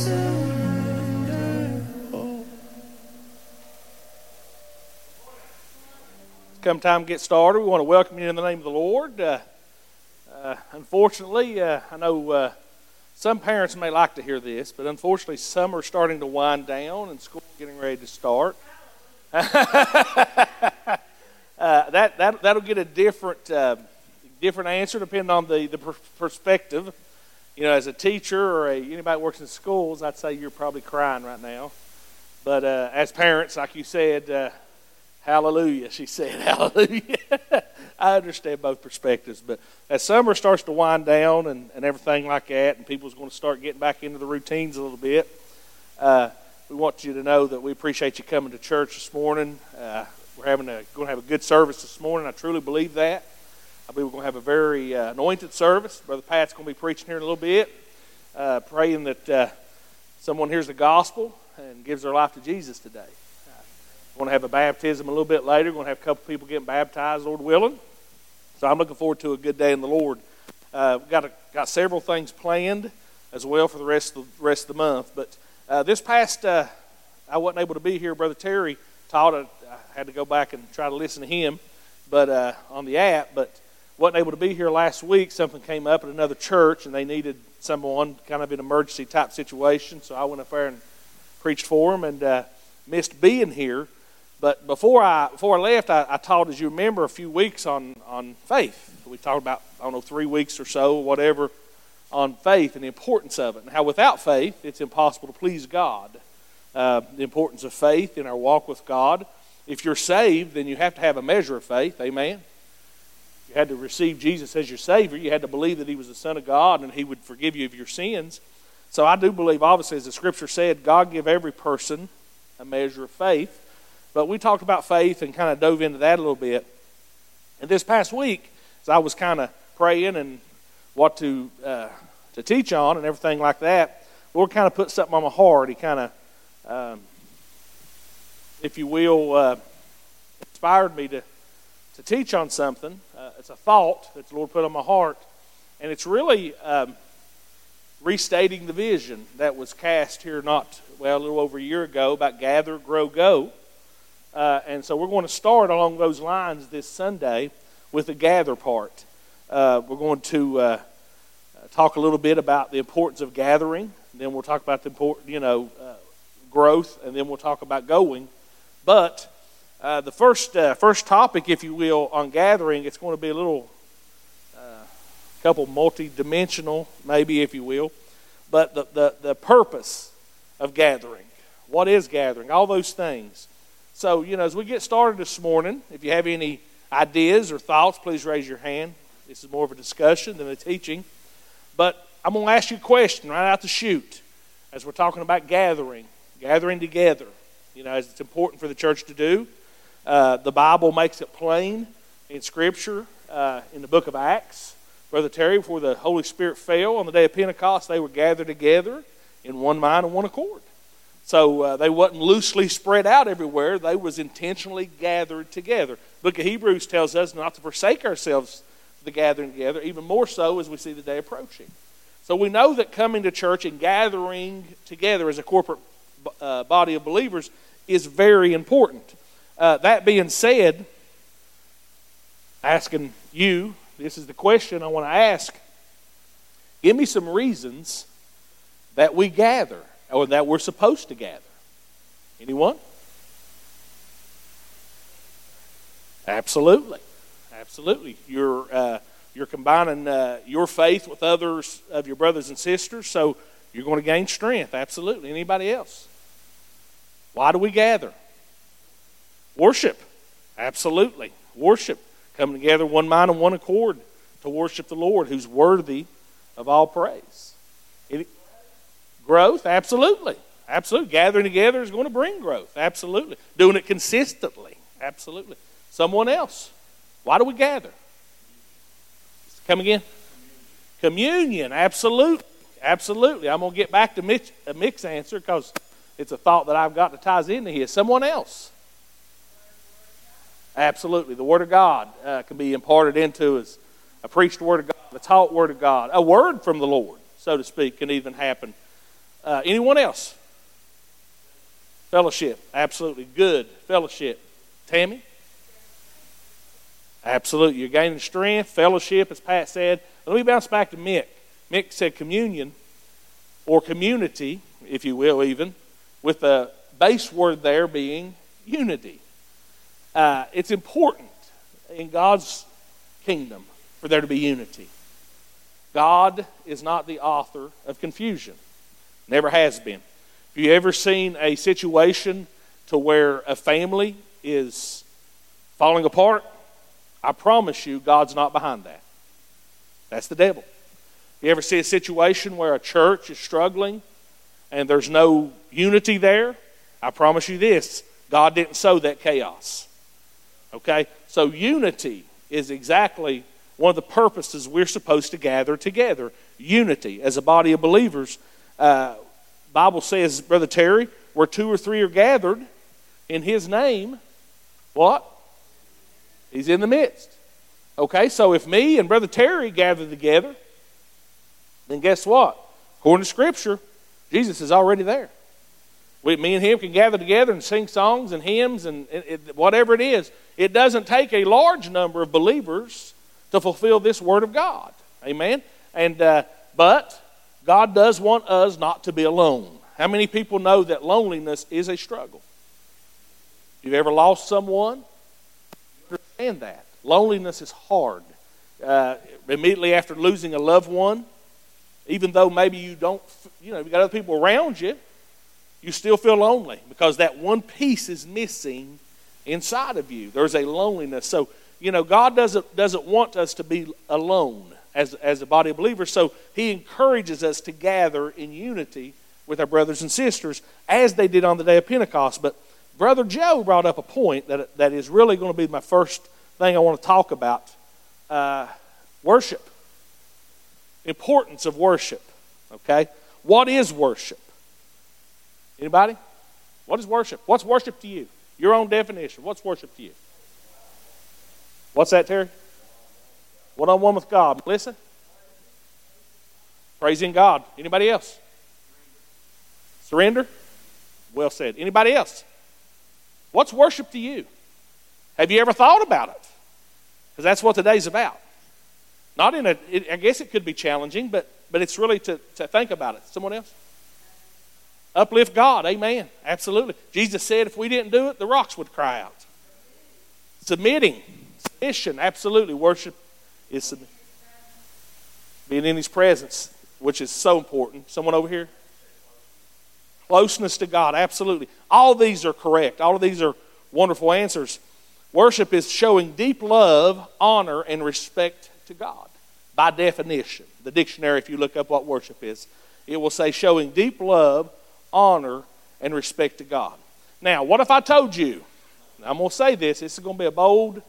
Come time to get started. We want to welcome you in the name of the Lord. Unfortunately, I know some parents may like to hear this, but unfortunately some are starting to wind down and school getting ready to start. That'll get a different answer depending on the perspective. You know, as a teacher or anybody that works in schools, I'd say you're probably crying right now. But as parents, like you said, hallelujah, she said, hallelujah. I understand both perspectives. But as summer starts to wind down and everything like that, and people's going to start getting back into the routines a little bit, we want you to know that we appreciate you coming to church this morning. We're going to have a good service this morning. I truly believe that. I believe we're going to have a very anointed service. Brother Pat's going to be preaching here in a little bit, praying that someone hears the gospel and gives their life to Jesus today. We're going to have a baptism a little bit later. We're going to have a couple people getting baptized, Lord willing. So I'm looking forward to a good day in the Lord. We've got several things planned as well for the rest of the month. But this past, I wasn't able to be here. Brother Terry taught it. I had to go back and try to listen to him, but on the app. But wasn't able to be here last week. Something came up at another church, and they needed someone kind of an emergency type situation. So I went up there and preached for them, and missed being here. But before I left, I taught, as you remember, a few weeks on faith. We talked about, 3 weeks or so, whatever, on faith and the importance of it, and how without faith, it's impossible to please God. The importance of faith in our walk with God. If you're saved, then you have to have a measure of faith, amen? You had to receive Jesus as your Savior. You had to believe that He was the Son of God and He would forgive you of your sins. So I do believe, obviously, as the Scripture said, God give every person a measure of faith. But we talked about faith and kind of dove into that a little bit. And this past week, as I was kind of praying and what to teach on and everything like that, the Lord kind of put something on my heart. He kind of, if you will, inspired me to teach on something. It's a thought that the Lord put on my heart. And it's really restating the vision that was cast here a little over a year ago about gather, grow, go. And so we're going to start along those lines this Sunday with the gather part. We're going to talk a little bit about the importance of gathering. Then we'll talk about the growth, and then we'll talk about going. But the first topic, if you will, on gathering, it's going to be a little couple multi-dimensional, maybe, if you will. But the purpose of gathering. What is gathering? All those things. So, as we get started this morning, if you have any ideas or thoughts, please raise your hand. This is more of a discussion than a teaching. But I'm going to ask you a question right out the chute as we're talking about gathering together, as it's important for the church to do. The Bible makes it plain in Scripture, in the book of Acts. Brother Terry, before the Holy Spirit fell on the day of Pentecost, they were gathered together in one mind and one accord. So they wasn't loosely spread out everywhere. They was intentionally gathered together. The book of Hebrews tells us not to forsake ourselves the gathering together, even more so as we see the day approaching. So we know that coming to church and gathering together as a corporate body of believers is very important. That being said, asking you, this is the question I want to ask. Give me some reasons that we gather, or that we're supposed to gather. Anyone? Absolutely. You're combining your faith with others of your brothers and sisters, so you're going to gain strength. Absolutely. Anybody else? Why do we gather? Worship. Absolutely. Worship. Coming together one mind and one accord to worship the Lord, who's worthy of all praise. Growth, absolutely. Gathering together is going to bring growth, absolutely. Doing it consistently, absolutely. Someone else, why do we gather? Come again? Communion, absolutely. I'm going to get back to Mick's answer because it's a thought that I've got that ties into here. Someone else? Absolutely. The Word of God can be imparted into us. A preached Word of God, a taught Word of God, a word from the Lord, so to speak, can even happen Anyone else? Fellowship, absolutely. Good. Fellowship. Tammy? Absolutely. You're gaining strength. Fellowship, as Pat said. Let me bounce back to Mick. Mick said communion, or community, if you will even, with the base word there being unity. It's important in God's kingdom for there to be unity. God is not the author of confusion. Never has been. Have you ever seen a situation to where a family is falling apart? I promise you, God's not behind that. That's the devil. You ever see a situation where a church is struggling and there's no unity there? I promise you this, God didn't sow that chaos. Okay? So unity is exactly one of the purposes we're supposed to gather together. Unity as a body of believers. Bible says, Brother Terry, where 2 or 3 are gathered in His name, what? He's in the midst. Okay, so if me and Brother Terry gather together, then guess what? According to Scripture, Jesus is already there. Me and Him can gather together and sing songs and hymns and whatever it is. It doesn't take a large number of believers to fulfill this Word of God. Amen? But God does want us not to be alone. How many people know that loneliness is a struggle? You've ever lost someone? You understand that. Loneliness is hard. Immediately after losing a loved one, even though maybe you've got other people around you, you still feel lonely because that one piece is missing inside of you. There's a loneliness. So, God doesn't want us to be alone as a body of believers. So He encourages us to gather in unity with our brothers and sisters as they did on the day of Pentecost. But Brother Joe brought up a point that is really going to be my first thing I want to talk about. Worship. Importance of worship. Okay? What is worship? Anybody? What is worship? What's worship to you? Your own definition. What's worship to you? What's that, Terry? One-on-one with God. Listen. Praising God. Anybody else? Surrender? Well said. Anybody else? What's worship to you? Have you ever thought about it? Because that's what today's about. I guess it could be challenging, but it's really to think about it. Someone else? Uplift God. Amen. Absolutely. Jesus said if we didn't do it, the rocks would cry out. Submitting. Submission. Absolutely. Worship is submission. Being in His presence, which is so important. Someone over here? Closeness to God. Absolutely. All these are correct. All of these are wonderful answers. Worship is showing deep love, honor, and respect to God. By definition. The dictionary, if you look up what worship is, it will say showing deep love, honor, and respect to God. Now, what if I told you, I'm going to say this is going to be a bold,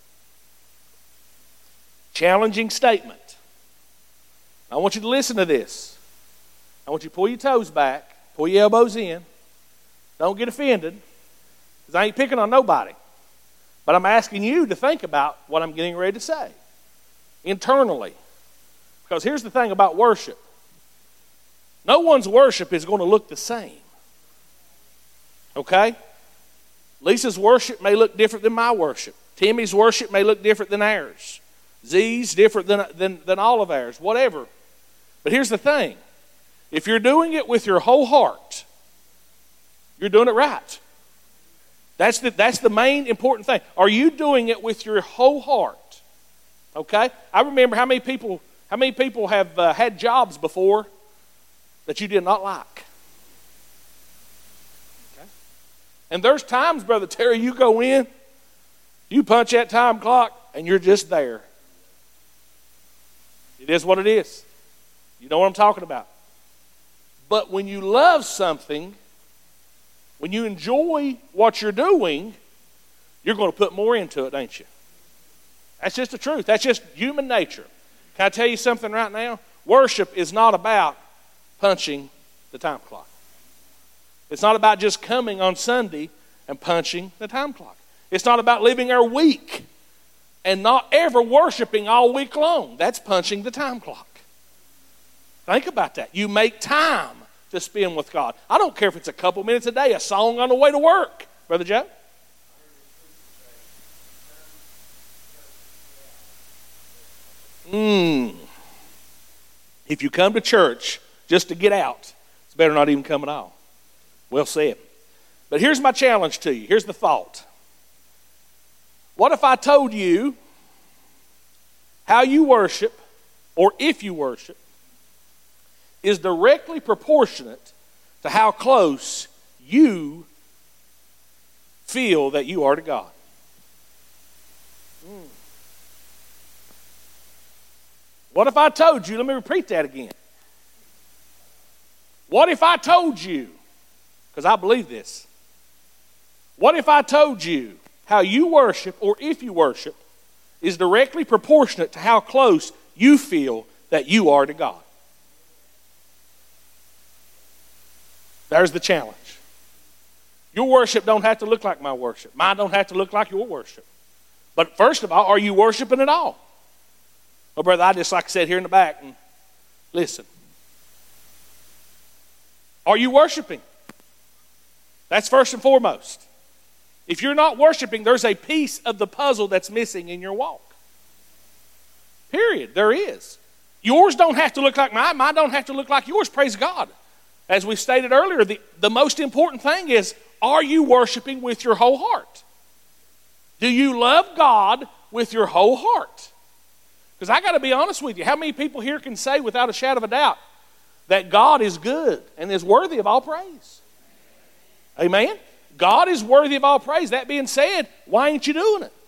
challenging statement. I want you to listen to this. I want you to pull your toes back, pull your elbows in. Don't get offended, because I ain't picking on nobody. But I'm asking you to think about what I'm getting ready to say internally. Because here's the thing about worship. No one's worship is going to look the same. Okay? Lisa's worship may look different than my worship. Timmy's worship may look different than ours. Z's different than all of ours. Whatever. But here's the thing. If you're doing it with your whole heart, you're doing it right. That's the main important thing. Are you doing it with your whole heart? Okay? I remember how many people have had jobs before that you did not like. Okay? And there's times, Brother Terry, you go in, you punch that time clock, and you're just there. It is what it is. You know what I'm talking about. But when you love something, when you enjoy what you're doing, you're going to put more into it, ain't you? That's just the truth. That's just human nature. Can I tell you something right now? Worship is not about punching the time clock. It's not about just coming on Sunday and punching the time clock. It's not about living our week and not ever worshiping all week long. That's punching the time clock. Think about that. You make time to spend with God. I don't care if it's a couple minutes a day, a song on the way to work. Brother Joe? If you come to church just to get out, it's better not even come at all. Well said. But here's my challenge to you. Here's the thought. What if I told you how you worship, or if you worship, is directly proportionate to how close you feel that you are to God? What if I told you, let me repeat that again. What if I told you, because I believe this, what if I told you how you worship, or if you worship, is directly proportionate to how close you feel that you are to God? There's the challenge. Your worship don't have to look like my worship. Mine don't have to look like your worship. But first of all, are you worshiping at all? Well, brother, I just like I said here in the back, and listen. Are you worshiping? That's first and foremost. If you're not worshiping, there's a piece of the puzzle that's missing in your walk. Period. There is. Yours don't have to look like mine. Mine don't have to look like yours. Praise God. As we stated earlier, the most important thing is, are you worshiping with your whole heart? Do you love God with your whole heart? Because I got to be honest with you, how many people here can say without a shadow of a doubt that God is good and is worthy of all praise? Amen? God is worthy of all praise. That being said, why ain't you doing it?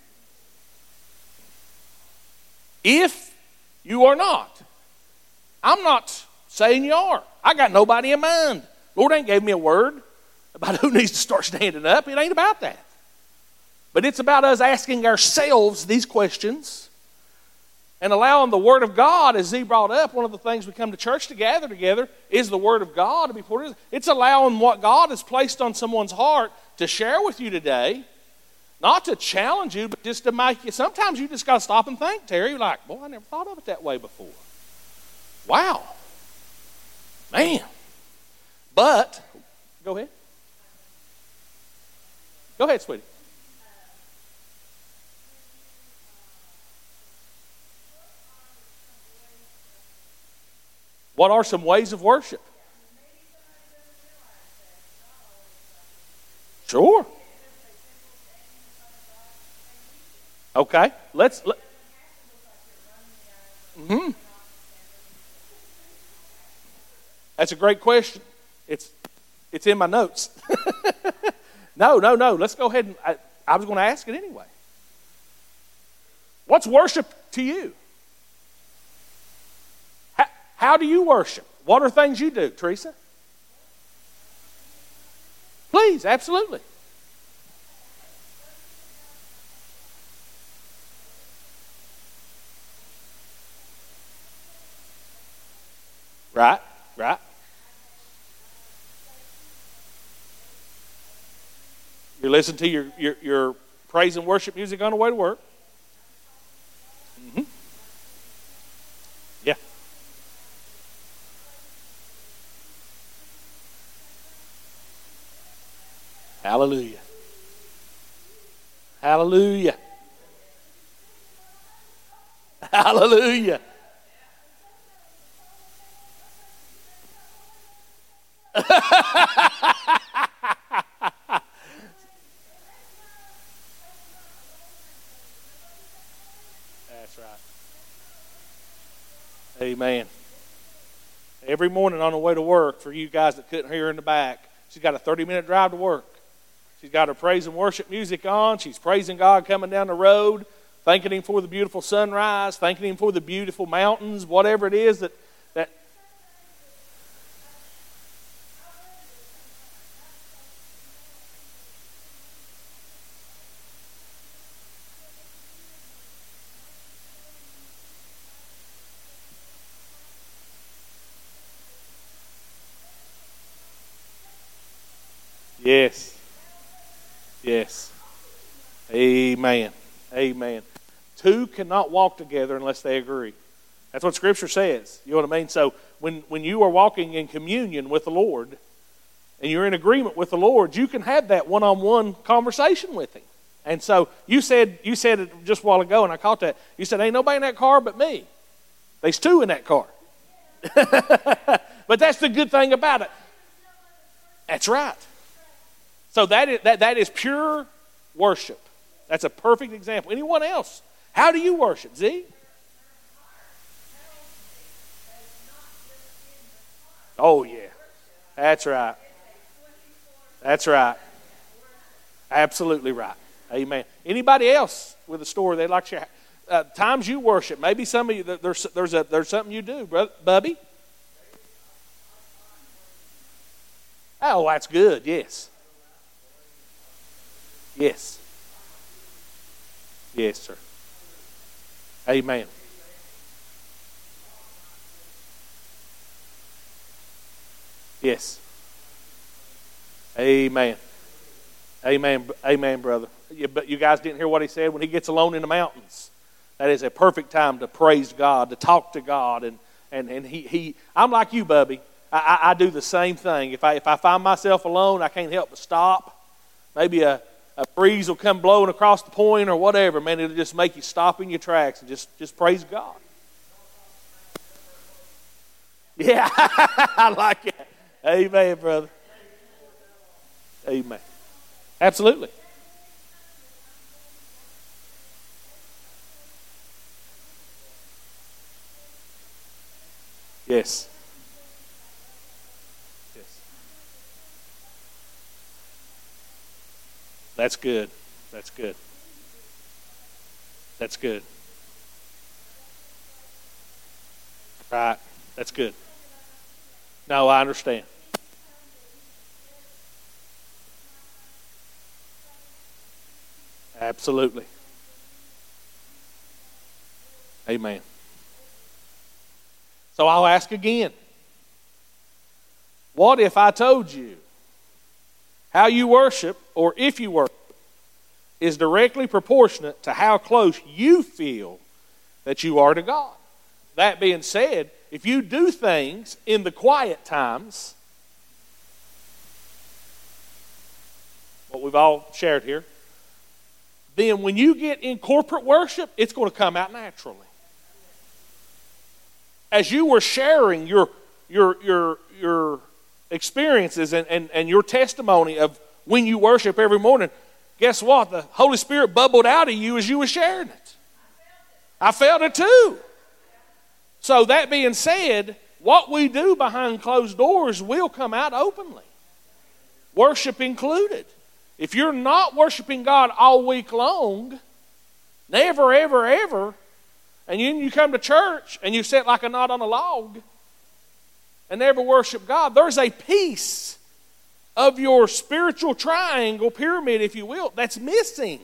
If you are not, I'm not saying you are. I got nobody in mind. Lord ain't gave me a word about who needs to start standing up. It ain't about that. But it's about us asking ourselves these questions and allowing the Word of God, as Z brought up, one of the things we come to church to gather together is the Word of God to be poured in. It's allowing what God has placed on someone's heart to share with you today, not to challenge you, but just to make you. Sometimes you just got to stop and think, Terry. You're like, boy, I never thought of it that way before. Wow. Man. But, go ahead. Go ahead, sweetie. What are some ways of worship? Sure. Okay. That's a great question. It's in my notes. No. Let's go ahead and I was going to ask it anyway. What's worship to you? How do you worship? What are things you do, Teresa? Please, absolutely. Right. You're listening to your praise and worship music on the way to work. Mm-hmm. Yeah. Hallelujah. Hallelujah. Hallelujah. That's right. Amen. Every morning on the way to work, for you guys that couldn't hear her in the back, she's got a 30-minute drive to work. She's got her praise and worship music on. She's praising God coming down the road, thanking Him for the beautiful sunrise, thanking Him for the beautiful mountains, whatever it is that Yes. Yes. Amen. Amen. Two cannot walk together unless they agree. That's what Scripture says. You know what I mean? So when you are walking in communion with the Lord and you're in agreement with the Lord, you can have that one-on-one conversation with Him. And so you said it just a while ago, and I caught that. You said, ain't nobody in that car but me. There's two in that car. But that's the good thing about it. That's right. So that is pure worship. That's a perfect example. Anyone else? How do you worship, Z? Oh, yeah. That's right. That's right. Absolutely right. Amen. Anybody else with a story they'd like to share? Times you worship. Maybe some of you, there's something you do, brother, Bubby. Oh, that's good. Yes. Yes. Yes, sir. Amen. Yes. Amen. Amen. Amen, brother. But you guys didn't hear what he said when he gets alone in the mountains. That is a perfect time to praise God, to talk to God, and he I'm like you, Bubby. I do the same thing. If I find myself alone, I can't help but stop. Maybe a breeze will come blowing across the point or whatever. Man, it'll just make you stop in your tracks and just praise God. Yeah, I like it. Amen, brother. Amen. Absolutely. Yes. Yes. That's good. That's good. That's good. Right. That's good. No, I understand. Absolutely. Amen. So I'll ask again. What if I told you how you worship, or if you worship, is directly proportionate to how close you feel that you are to God? That being said, if you do things in the quiet times, what we've all shared here, then when you get in corporate worship, it's going to come out naturally. As you were sharing your experiences and your testimony of when you worship every morning, guess what? The Holy Spirit bubbled out of you as you were sharing it. I felt it too. So that being said, what we do behind closed doors will come out openly. Worship included. If you're not worshiping God all week long, never, ever, ever, and you come to church and you sit like a knot on a log and never worship God, there's a piece of your spiritual triangle, pyramid, if you will, that's missing.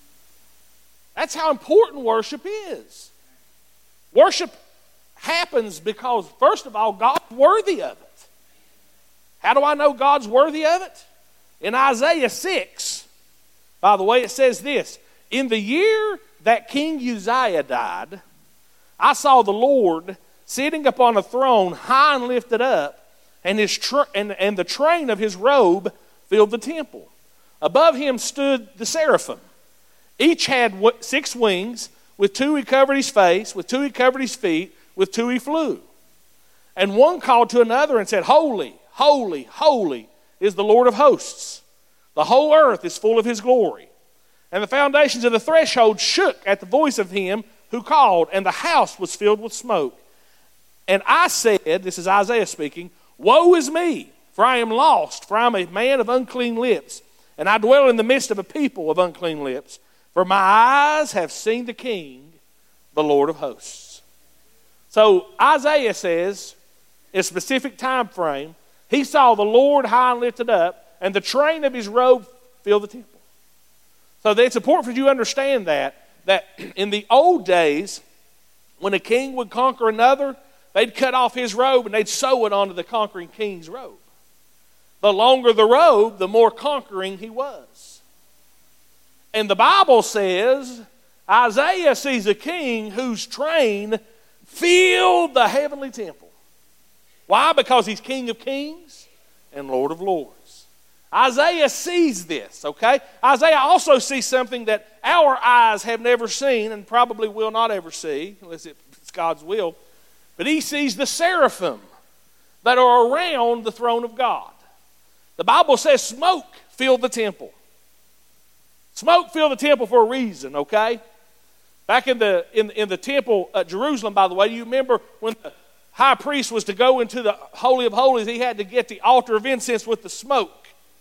That's how important worship is. Worship happens because, first of all, God's worthy of it. How do I know God's worthy of it? In Isaiah 6, by the way, it says this: in the year that King Uzziah died, I saw the Lord sitting upon a throne high and lifted up, and the train of his robe filled the temple. Above him stood the seraphim. Each had 6 wings. With 2 he covered his face, with 2 he covered his feet, with 2 he flew. And one called to another and said, Holy, holy, holy is the Lord of hosts. The whole earth is full of his glory. And the foundations of the threshold shook at the voice of him who called, and the house was filled with smoke. And I said, this is Isaiah speaking, Woe is me, for I am lost, for I am a man of unclean lips, and I dwell in the midst of a people of unclean lips. For my eyes have seen the King, the Lord of hosts. So Isaiah says, in a specific time frame, he saw the Lord high and lifted up, and the train of his robe filled the temple. So it's important for you to understand that in the old days, when a king would conquer another, they'd cut off his robe and they'd sew it onto the conquering king's robe. The longer the robe, the more conquering he was. And the Bible says Isaiah sees a king whose train filled the heavenly temple. Why? Because he's King of kings and Lord of lords. Isaiah sees this, okay? Isaiah also sees something that our eyes have never seen and probably will not ever see, unless it's God's will. But he sees the seraphim that are around the throne of God. The Bible says smoke filled the temple. Smoke filled the temple for a reason, okay? Back in the temple at Jerusalem, by the way, you remember when the high priest was to go into the Holy of Holies, he had to get the altar of incense with the smoke.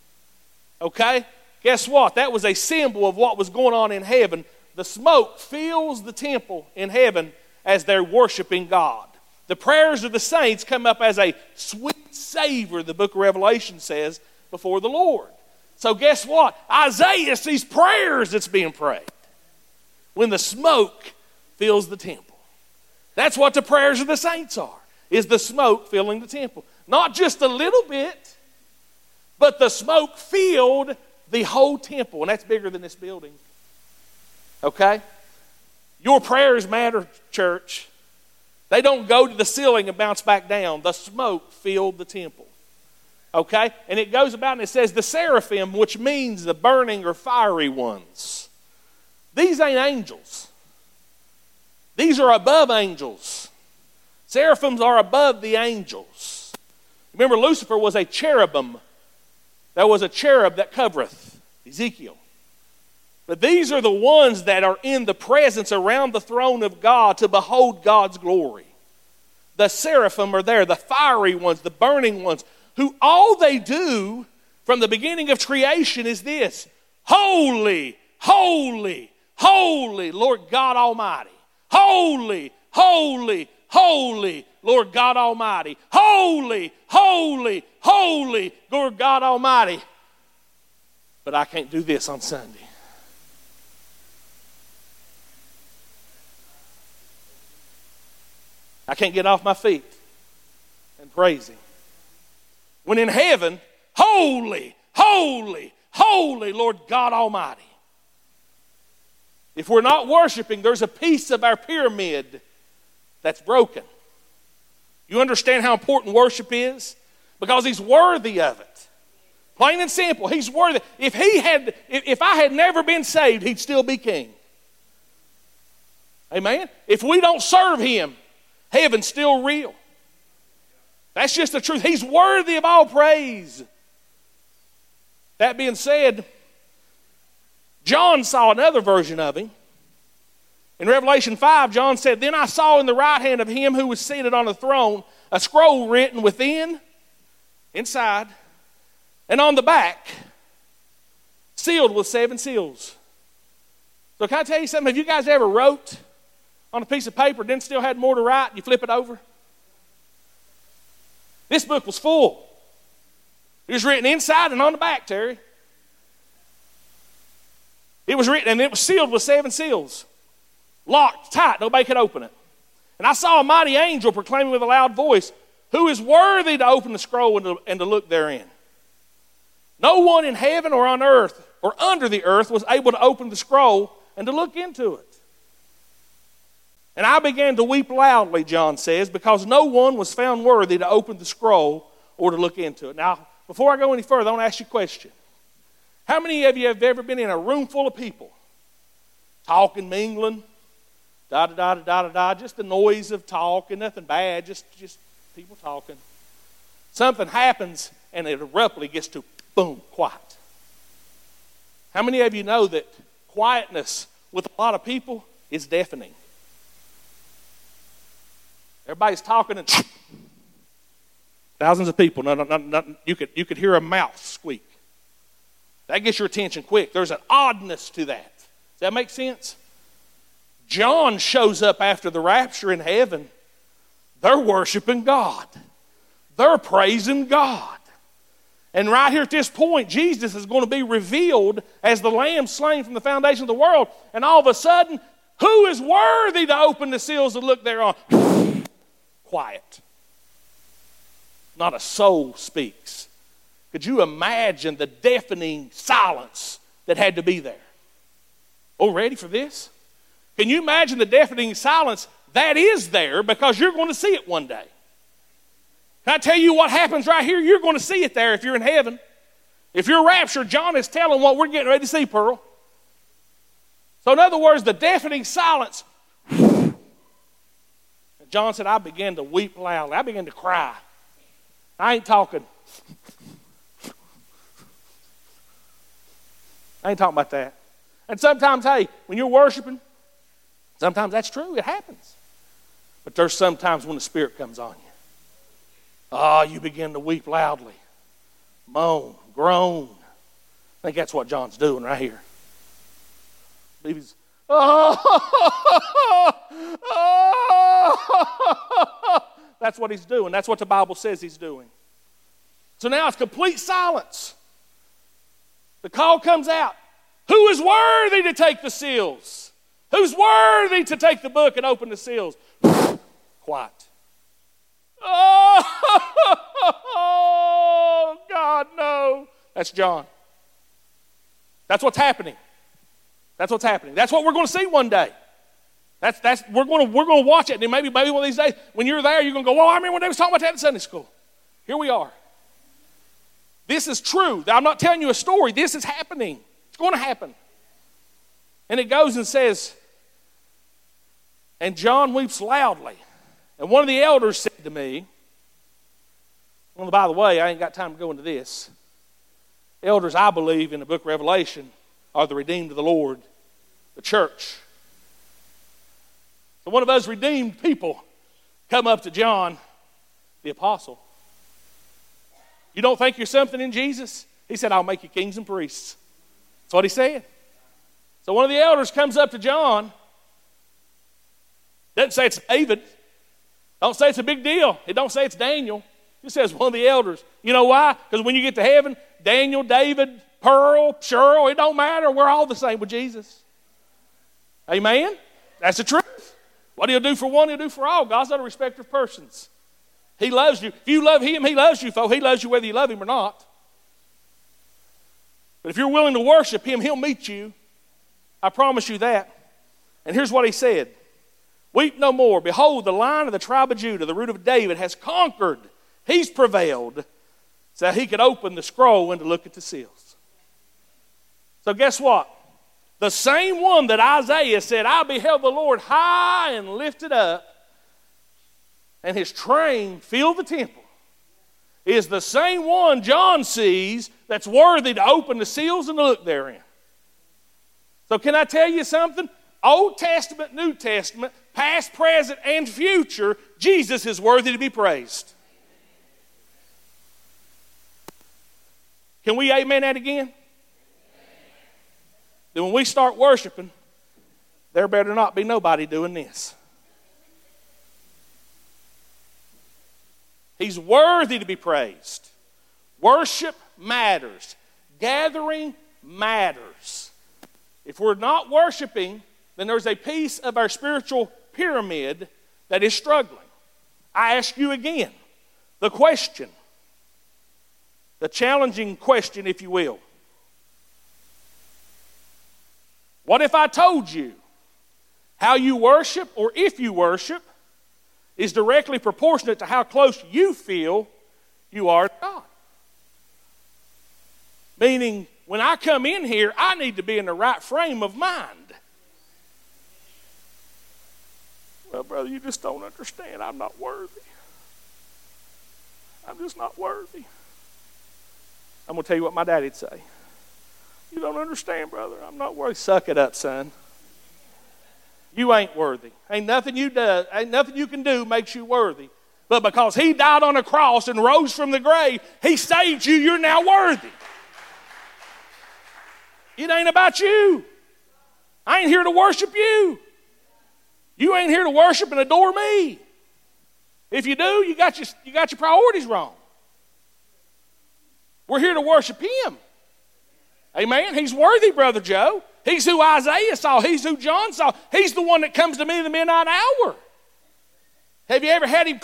Okay? Guess what? That was a symbol of what was going on in heaven. The smoke fills the temple in heaven as they're worshiping God. The prayers of the saints come up as a sweet savor, the book of Revelation says, before the Lord. So guess what? Isaiah sees prayers that's being prayed when the smoke fills the temple. That's what the prayers of the saints are, is the smoke filling the temple. Not just a little bit, but the smoke filled the whole temple, and that's bigger than this building. Okay? Your prayers matter, church. They don't go to the ceiling and bounce back down. The smoke filled the temple. Okay? And it goes about and it says the seraphim, which means the burning or fiery ones. These ain't angels. These are above angels. Seraphims are above the angels. Remember, Lucifer was a cherubim. There was a cherub that covereth, Ezekiel. But these are the ones that are in the presence around the throne of God to behold God's glory. The seraphim are there, the fiery ones, the burning ones, who all they do from the beginning of creation is this: holy, holy, holy, Lord God Almighty. Holy, holy, holy, Lord God Almighty. Holy, holy, holy, Lord God Almighty. But I can't do this on Sunday. I can't get off my feet and praise Him. When in heaven, holy, holy, holy, Lord God Almighty. If we're not worshiping, there's a piece of our pyramid that's broken. You understand how important worship is? Because He's worthy of it. Plain and simple, He's worthy. If I had never been saved, He'd still be king. Amen? If we don't serve Him, heaven's still real. That's just the truth. He's worthy of all praise. That being said, John saw another version of Him. In Revelation 5, John said, "Then I saw in the right hand of Him who was seated on the throne a scroll written within, inside, and on the back, sealed with 7 seals." So can I tell you something? Have you guys ever wrote on a piece of paper, then still had more to write, and you flip it over? This book was full. It was written inside and on the back, Terry. It was written, and it was sealed with 7 seals. Locked tight, nobody could open it. And I saw a mighty angel proclaiming with a loud voice, "Who is worthy to open the scroll and to look therein?" No one in heaven or on earth or under the earth was able to open the scroll and to look into it. And I began to weep loudly, John says, because no one was found worthy to open the scroll or to look into it. Now, before I go any further, I want to ask you a question. How many of you have ever been in a room full of people talking, mingling, da-da-da-da-da-da, just the noise of talking, nothing bad, just people talking. Something happens and it abruptly gets to, boom, quiet. How many of you know that quietness with a lot of people is deafening? Everybody's talking and thousands of people. You could hear a mouse squeak. That gets your attention quick. There's an oddness to that. Does that make sense? John shows up after the rapture in heaven. They're worshiping God. They're praising God. And right here at this point, Jesus is going to be revealed as the Lamb slain from the foundation of the world. And all of a sudden, who is worthy to open the seals and look thereon? Quiet. Not a soul speaks. Could you imagine the deafening silence that had to be there? Oh, ready for this? Can you imagine the deafening silence that is there because you're going to see it one day. Can I tell you what happens right here? You're going to see it there if you're in heaven. If you're raptured, John is telling what we're getting ready to see, Pearl. So in other words, the deafening silence. John said, I began to weep loudly. I began to cry. I ain't talking about that. And sometimes, hey, when you're worshiping, sometimes that's true. It happens. But there's sometimes when the Spirit comes on you. Oh, you begin to weep loudly. Moan, groan. I think that's what John's doing right here. He's, that's what he's doing. That's what the Bible says he's doing. So now it's complete silence. The call comes out. Who is worthy to take the seals? Who's worthy to take the book and open the seals? Quiet. Oh, God, no. That's John. That's what's happening. That's what's happening. That's what we're going to see one day. We're going to watch it, and maybe one of these days, when you're there, you're going to go, well, I remember when they was talking about that in Sunday school. Here we are. This is true. I'm not telling you a story. This is happening. It's going to happen. And it goes and says, and John weeps loudly. And one of the elders said to me, well, by the way, I ain't got time to go into this. Elders, I believe, in the book of Revelation are the redeemed of the Lord, the church. So one of those redeemed people come up to John, the apostle. You don't think you're something in Jesus? He said, I'll make you kings and priests. That's what he said. So one of the elders comes up to John. Doesn't say it's David. Don't say it's a big deal. It don't say it's Daniel. It says one of the elders. You know why? Because when you get to heaven, Daniel, David, Pearl, Cheryl, it don't matter. We're all the same with Jesus. Amen? That's the truth. What he'll do for one, he'll do for all. God's not a respecter of persons. He loves you. If you love him, he loves you, folks. He loves you whether you love him or not. But if you're willing to worship him, he'll meet you. I promise you that. And here's what he said. Weep no more. Behold, the Lion of the tribe of Judah, the root of David, has conquered. He's prevailed so that he could open the scroll and to look at the seals. So guess what? The same one that Isaiah said, I beheld the Lord high and lifted up, and his train filled the temple, is the same one John sees that's worthy to open the seals and to look therein. So can I tell you something? Old Testament, New Testament, past, present, and future, Jesus is worthy to be praised. Can we amen that again? Then when we start worshiping, there better not be nobody doing this. He's worthy to be praised. Worship matters. Gathering matters. If we're not worshiping, then there's a piece of our spiritual pyramid that is struggling. I ask you again, the question, the challenging question, if you will. What if I told you how you worship, or if you worship, is directly proportionate to how close you feel you are to God? Meaning, when I come in here, I need to be in the right frame of mind. Well, brother, you just don't understand. I'm not worthy. I'm just not worthy. I'm going to tell you what my daddy'd say. You don't understand, brother. I'm not worthy. Suck it up, son. You ain't worthy. Ain't nothing you can do makes you worthy. But because he died on a cross and rose from the grave, he saved you. You're now worthy. It ain't about you. I ain't here to worship you. You ain't here to worship and adore me. If you do, you got your priorities wrong. We're here to worship him. Amen. He's worthy, Brother Joe. He's who Isaiah saw. He's who John saw. He's the one that comes to me in the midnight hour. Have you ever had him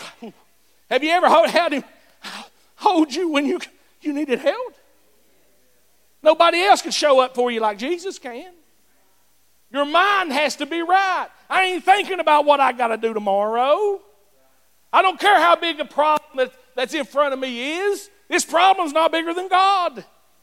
hold you when you needed help? Nobody else can show up for you like Jesus can. Your mind has to be right. I ain't thinking about what I got to do tomorrow. I don't care how big a problem that's in front of me is. This problem's not bigger than God.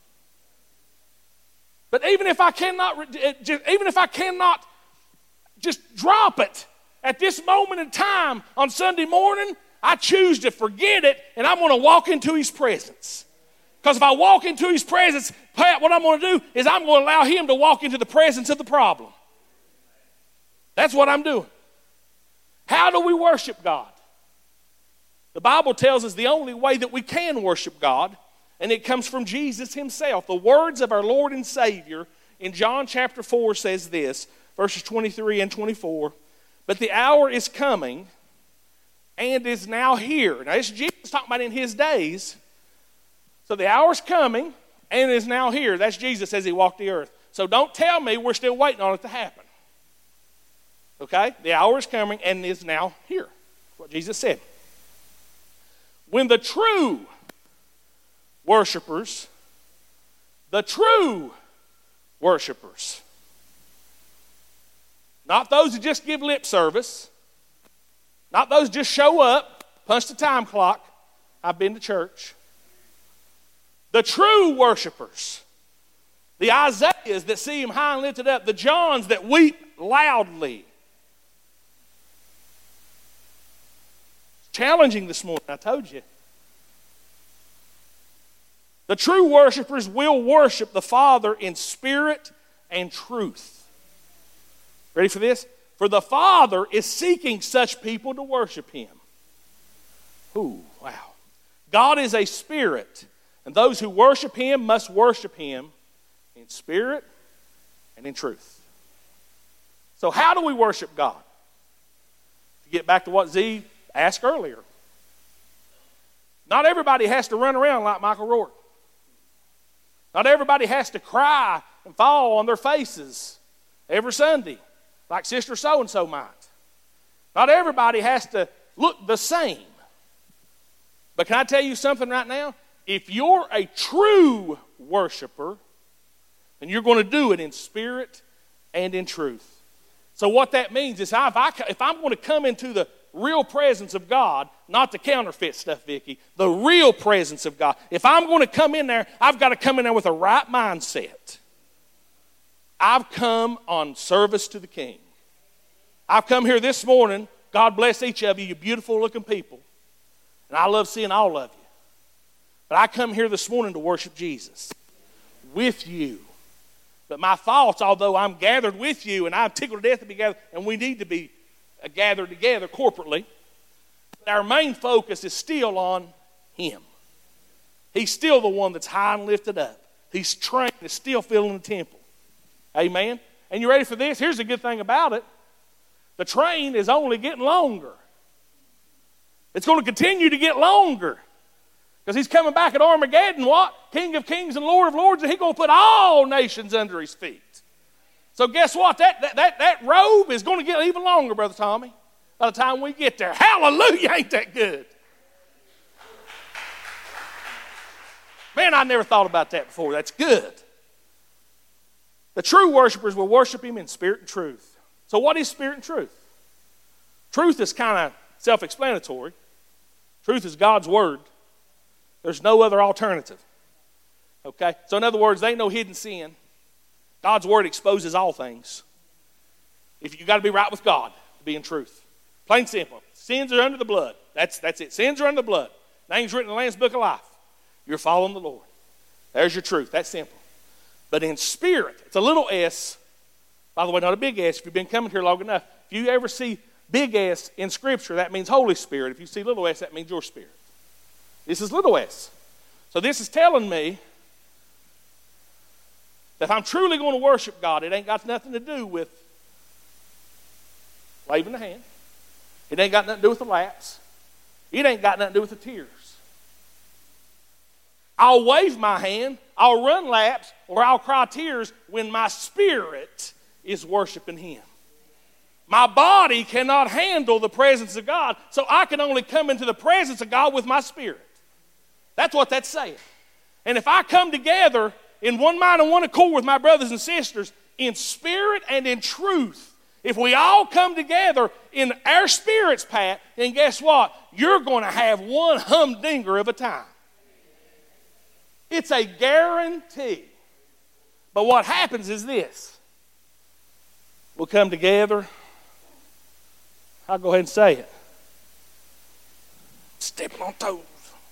But even if I cannot just drop it at this moment in time on Sunday morning, I choose to forget it, and I'm going to walk into His presence. Because if I walk into His presence, Pat, what I'm going to do is I'm going to allow Him to walk into the presence of the problem. That's what I'm doing. How do we worship God? The Bible tells us the only way that we can worship God, and it comes from Jesus Himself. The words of our Lord and Savior in John chapter 4 says this, verses 23 and 24, "But the hour is coming and is now here." Now, this is Jesus talking about in His days. So the hour's coming and is now here. That's Jesus as He walked the earth. So don't tell me we're still waiting on it to happen. Okay? The hour is coming and is now here. That's what Jesus said. When the true worshipers, not those who just give lip service, not those who just show up, punch the time clock, I've been to church. The true worshipers, the Isaiahs that see Him high and lifted up, the Johns that weep loudly. It's challenging this morning, I told you. The true worshipers will worship the Father in spirit and truth. Ready for this? For the Father is seeking such people to worship Him. Ooh, wow. God is a spirit, and those who worship Him must worship Him in spirit and in truth. So how do we worship God? To get back to what Z asked earlier. Not everybody has to run around like Michael Rourke. Not everybody has to cry and fall on their faces every Sunday like Sister So-and-so might. Not everybody has to look the same. But can I tell you something right now? If you're a true worshiper, then you're going to do it in spirit and in truth. So what that means is if I'm going to come into the real presence of God, not the counterfeit stuff, Vicki, the real presence of God. If I'm going to come in there, I've got to come in there with a right mindset. I've come on service to the King. I've come here this morning. God bless each of you, you beautiful looking people. And I love seeing all of you. But I come here this morning to worship Jesus with you. But my thoughts, although I'm gathered with you and I'm tickled to death to be gathered, and we need to be gathered together corporately, but our main focus is still on Him. He's still the one that's high and lifted up. His train is still filling the temple. Amen? And you ready for this? Here's the good thing about it. The train is only getting longer. It's going to continue to get longer. Because He's coming back at Armageddon, what? King of kings and Lord of lords, and He's going to put all nations under His feet. So guess what? That robe is going to get even longer, Brother Tommy, by the time we get there. Hallelujah, ain't that good? Man, I never thought about that before. That's good. The true worshipers will worship Him in spirit and truth. So what is spirit and truth? Truth is kind of self-explanatory. Truth is God's word. There's no other alternative. Okay? So in other words, there ain't no hidden sin. God's word exposes all things. If you got to be right with God to be in truth. Plain and simple. Sins are under the blood. That's it. Sins are under the blood. Names written in the Lamb's Book of Life. You're following the Lord. There's your truth. That's simple. But in spirit, it's a little s. By the way, not a big S. If you've been coming here long enough, if you ever see big S in Scripture, that means Holy Spirit. If you see little s, that means your spirit. This is little s. So this is telling me that if I'm truly going to worship God, it ain't got nothing to do with waving the hand. It ain't got nothing to do with the laps. It ain't got nothing to do with the tears. I'll wave my hand, I'll run laps, or I'll cry tears when my spirit is worshiping Him. My body cannot handle the presence of God, so I can only come into the presence of God with my spirit. That's what that's saying. And if I come together in one mind and one accord with my brothers and sisters in spirit and in truth. If we all come together in our spirits, Pat, then guess what? You're going to have one humdinger of a time. It's a guarantee. But what happens is this. We'll come together. I'll go ahead and say it. Stepping on toes.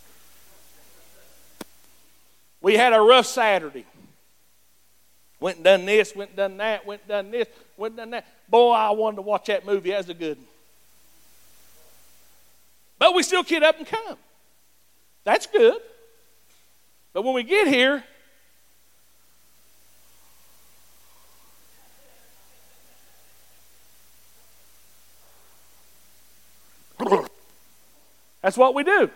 We had a rough Saturday. Went and done this, went and done that, went and done this, went and done that. Boy, I wanted to watch that movie. That was a good one. But we still get up and come. That's good. But when we get here, that's what we do.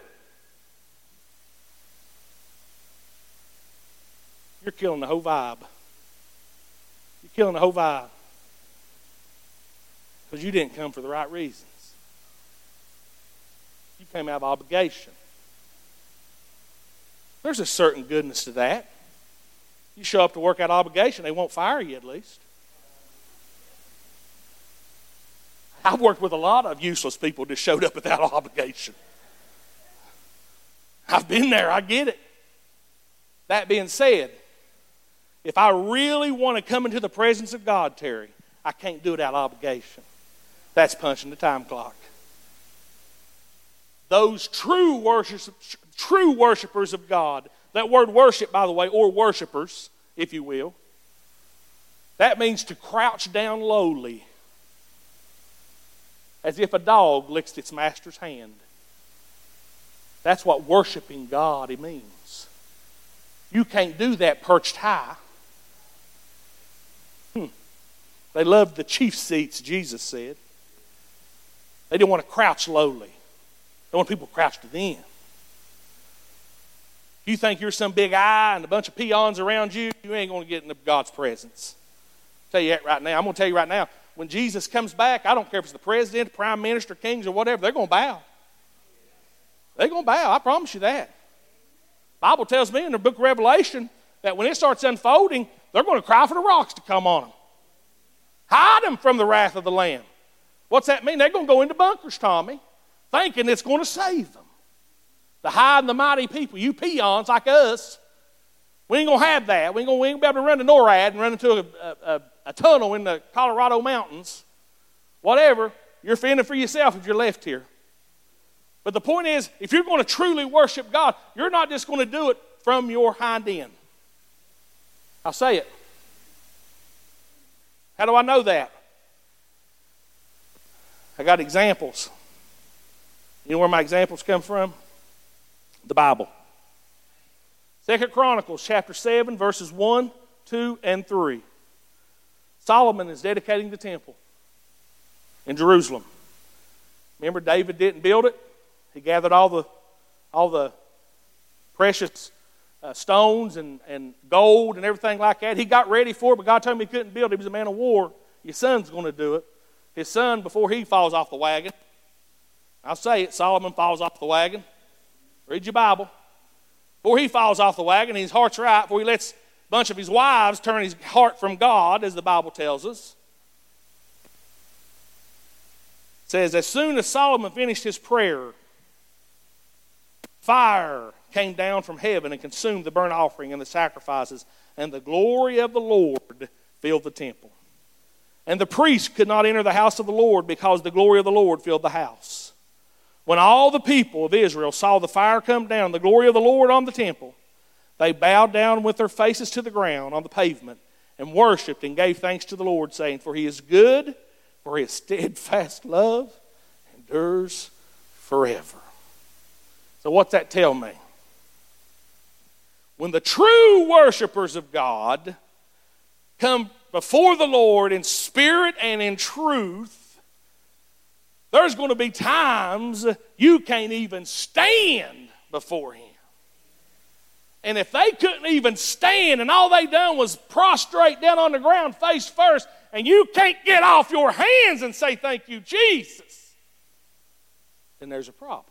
You're killing the whole vibe. You're killing the whole vibe. Because you didn't come for the right reasons. You came out of obligation. There's a certain goodness to that. You show up to work out of obligation, they won't fire you at least. I've worked with a lot of useless people that showed up without obligation. I've been there, I get it. That being said, if I really want to come into the presence of God, Terry, I can't do it out of obligation. That's punching the time clock. Those true worshipers of God, that word worship, by the way, or worshipers, if you will, that means to crouch down lowly, as if a dog licks its master's hand. That's what worshiping God means. You can't do that perched high. They loved the chief seats, Jesus said. They didn't want to crouch lowly. They want people to crouch to them. If you think you're some big eye and a bunch of peons around you, you ain't going to get into God's presence. I'll tell you that right now. I'm going to tell you right now, when Jesus comes back, I don't care if it's the president, prime minister, kings, or whatever, they're going to bow. They're going to bow. I promise you that. The Bible tells me in the book of Revelation that when it starts unfolding, they're going to cry for the rocks to come on them. Hide them from the wrath of the Lamb. What's that mean? They're going to go into bunkers, Tommy, thinking it's going to save them. The high and the mighty people, you peons like us, we ain't going to have that. We ain't going to be able to run to NORAD and run into a tunnel in the Colorado mountains. Whatever, you're fending for yourself if you're left here. But the point is, if you're going to truly worship God, you're not just going to do it from your hind end. I'll say it. How do I know that? I got examples. You know where my examples come from? The Bible. 2 Chronicles chapter 7, verses 1, 2, and 3. Solomon is dedicating the temple in Jerusalem. Remember, David didn't build it. He gathered all the precious stones and gold and everything like that. He got ready for it, but God told him he couldn't build it. He was a man of war. Your son's going to do it. His son, before he falls off the wagon, I'll say it, Solomon falls off the wagon. Read your Bible. Before he falls off the wagon, his heart's right, before he lets a bunch of his wives turn his heart from God, as the Bible tells us. It says, as soon as Solomon finished his prayer, fire came down from heaven and consumed the burnt offering and the sacrifices, and the glory of the Lord filled the temple. And the priests could not enter the house of the Lord because the glory of the Lord filled the house. When all the people of Israel saw the fire come down, the glory of the Lord on the temple, they bowed down with their faces to the ground on the pavement and worshipped and gave thanks to the Lord, saying, for he is good, for his steadfast love endures forever. So what's that tell me? When the true worshipers of God come before the Lord in spirit and in truth, there's going to be times you can't even stand before him. And if they couldn't even stand and all they done was prostrate down on the ground face first, and you can't get off your hands and say thank you, Jesus, then there's a problem.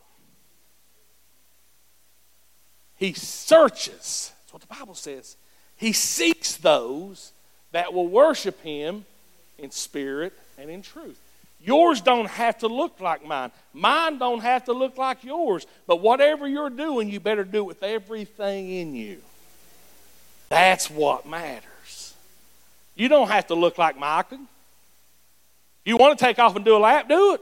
He searches, that's what the Bible says. He seeks those that will worship Him in spirit and in truth. Yours don't have to look like mine. Mine don't have to look like yours. But whatever you're doing, you better do it with everything in you. That's what matters. You don't have to look like Michael. If you want to take off and do a lap, do it.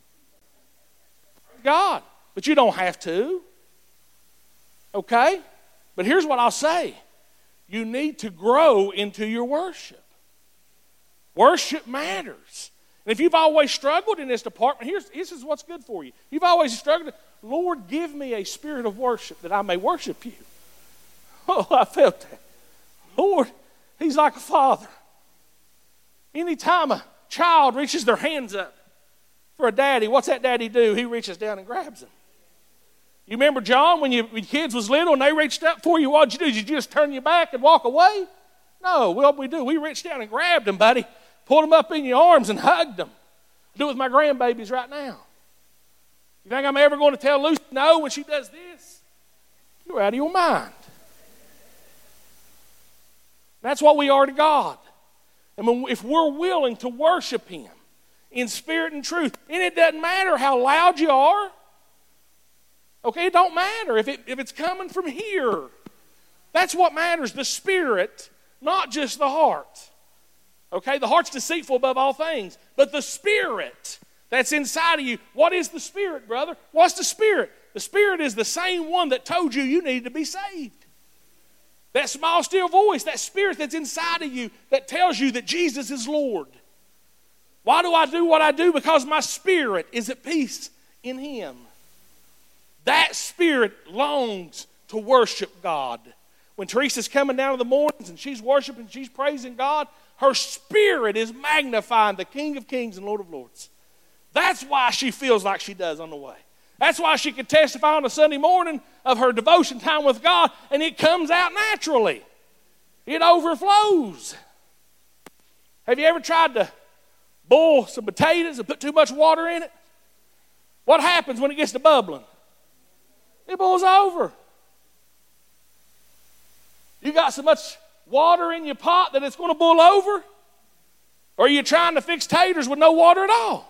God. But you don't have to. Okay? But here's what I'll say. You need to grow into your worship. Worship matters. And if you've always struggled in this department, this is what's good for you. You've always struggled. Lord, give me a spirit of worship that I may worship you. Oh, I felt that. Lord, He's like a father. Anytime a child reaches their hands up for a daddy, what's that daddy do? He reaches down and grabs them. You remember, John, when your kids was little and they reached up for you, what'd you do? Did you just turn your back and walk away? No, what we do? We reached down and grabbed them, buddy. Pulled them up in your arms and hugged them. I do it with my grandbabies right now. You think I'm ever going to tell Lucy no when she does this? You're out of your mind. That's what we are to God. And if we're willing to worship Him in spirit and truth, and it doesn't matter how loud you are. Okay, it don't matter if it's coming from here. That's what matters, the spirit, not just the heart. Okay, the heart's deceitful above all things, but the spirit that's inside of you. What is the spirit, brother? What's the spirit? The spirit is the same one that told you needed to be saved. That small, still voice, that spirit that's inside of you that tells you that Jesus is Lord. Why do I do what I do? Because my spirit is at peace in Him. That spirit longs to worship God. When Teresa's coming down in the mornings and she's worshiping, she's praising God, her spirit is magnifying the King of Kings and Lord of Lords. That's why she feels like she does on the way. That's why she can testify on a Sunday morning of her devotion time with God, and it comes out naturally. It overflows. Have you ever tried to boil some potatoes and put too much water in it? What happens when it gets to bubbling? It boils over. You got so much water in your pot that it's going to boil over? Or are you trying to fix taters with no water at all?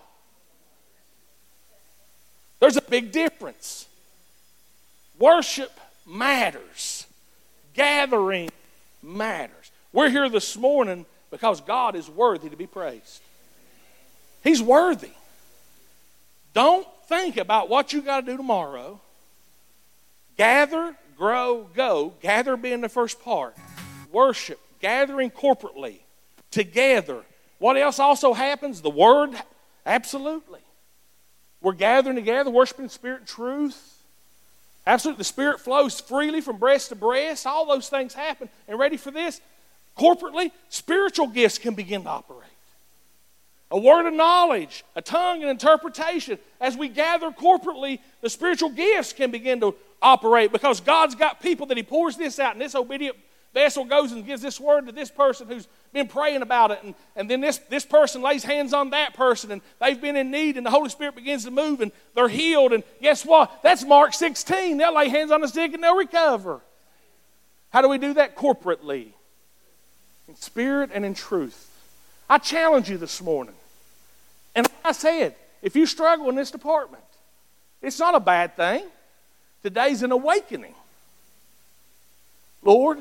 There's a big difference. Worship matters. Gathering matters. We're here this morning because God is worthy to be praised. He's worthy. Don't think about what you got to do tomorrow. Gather, grow, go. Gather being the first part. Worship, gathering corporately, together. What else also happens? The Word, absolutely. We're gathering together, worshiping in spirit and truth. Absolutely, the Spirit flows freely from breast to breast. All those things happen. And ready for this? Corporately, spiritual gifts can begin to operate. A word of knowledge, a tongue and interpretation. As we gather corporately, the spiritual gifts can begin to operate because God's got people that He pours this out, and this obedient vessel goes and gives this word to this person who's been praying about it, and then this person lays hands on that person, and they've been in need, and the Holy Spirit begins to move, and they're healed, and guess what? That's Mark 16. They'll lay hands on the sick, and they'll recover. How do we do that? Corporately. In spirit and in truth. I challenge you this morning. And like I said, if you struggle in this department, it's not a bad thing. Today's an awakening. Lord,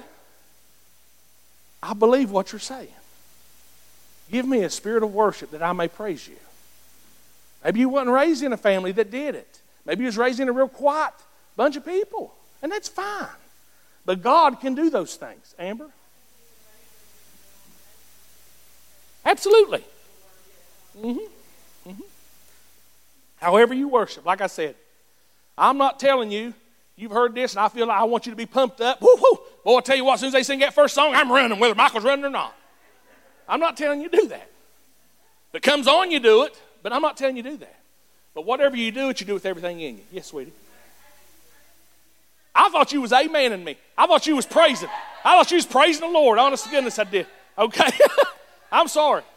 I believe what you're saying. Give me a spirit of worship that I may praise you. Maybe you wasn't raised in a family that did it. Maybe you was raised in a real quiet bunch of people. And that's fine. But God can do those things. Amber? Absolutely. However you worship, like I said, I'm not telling you, you've heard this and I feel like I want you to be pumped up. Woo, woo. Boy, I'll tell you what, as soon as they sing that first song, I'm running, whether Michael's running or not. I'm not telling you to do that. If it comes on, you do it, but I'm not telling you to do that. But whatever you do, you do with everything in you. Yes, sweetie. I thought you was amening me. I thought you was praising. I thought you was praising the Lord. Honest to goodness, I did. Okay? I'm sorry.